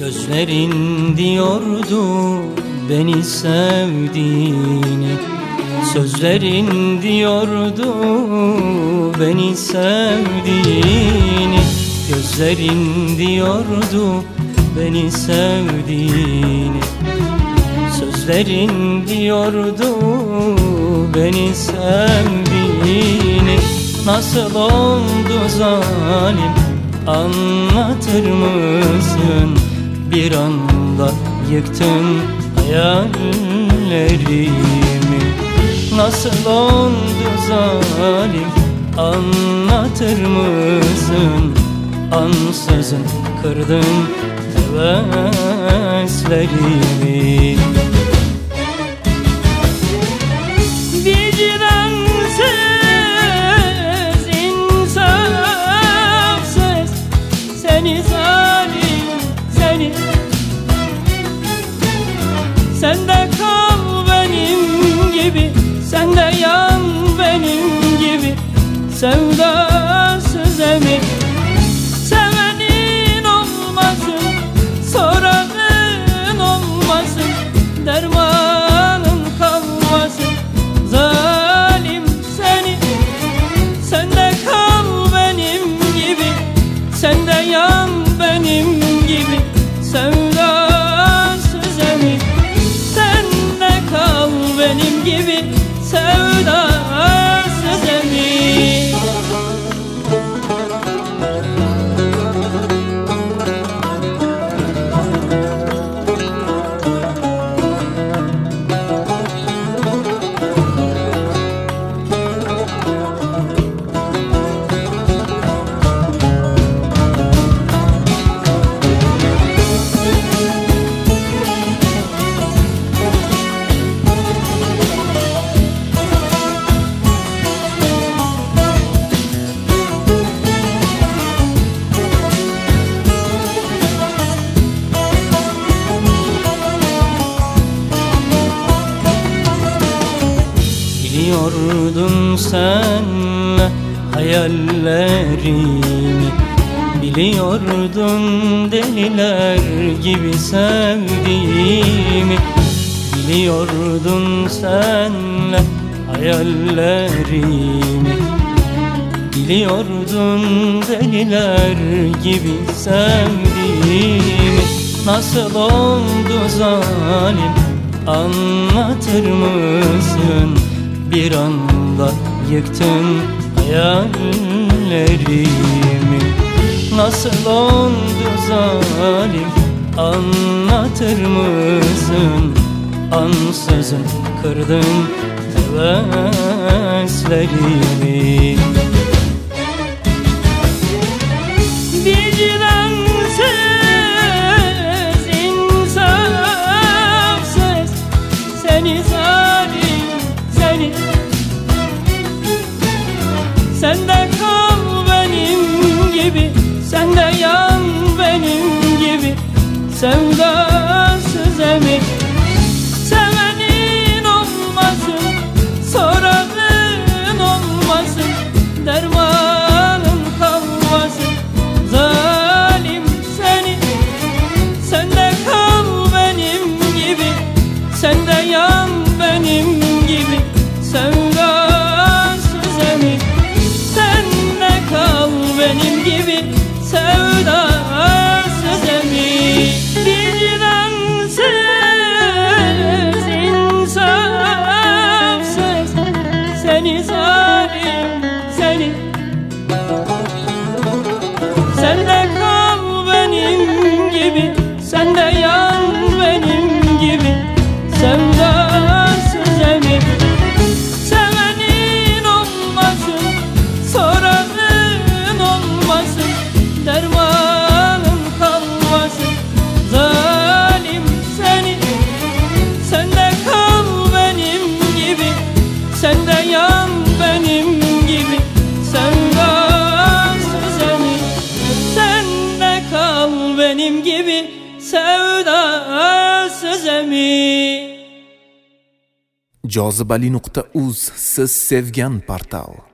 Gözlerin diyordu beni sevdiğini, sözlerin diyordu beni sevdiğini, gözlerin diyordu beni sevdiğini, sözlerin diyordu beni sevdiğini. Nasıl oldu zalim, anlatır mısın? Bir anda yıktın hayallerimi. Nasıl oldu zalim, anlatır mısın? Ansızın kırdın heveslerimi. Vicdansız, insafsız, seni zalim, seni. Sen de kal benim gibi, sen de yan benim gibi, sevdasız emin. Sevenin olmasın, soranın olmasın, dermanın kalmasın, zalim seni. Sen de kal benim gibi, sen de yan benim gibi, sevdasız emin. Sen de kal benim gibi, sevdasız emin. Biliyordun senle hayallerimi, biliyordun deliler gibi sevdiğimi, biliyordun senle hayallerimi, biliyordun deliler gibi sevdiğimi. Nasıl oldu zalim, anlatır mısın? Bir anda yıktın hayallerimi. Nasıl oldu zalim, anlatır mısın? Ansızın kırdın heveslerimi. Vicdansız, insafsız, seni zalim, seni. Sen de kal benim gibi, sen de yan benim gibi, sevdasız emin. Sevenin olmasın, soranın olmasın, dermanın kalmasın, zalim seni. Sen de kal benim gibi, sen de yan benim gibi, sevdasız emin. Sen de kal benim gibi, sevdasız emin. Vicdansız, insafsız, seni zalim, seni. Sen de kal benim gibi, sen de yan benim gibi, sevdasız emin. Sevenin olmasın, soranın olmasın, dermanın kalmasın, zalim seni. Sen de kal benim gibi, sen de yan benim gibi, sevdasız emin. Sen de kal benim gibi, sevdasız emin. Jozibali.uz siz sevgan portal.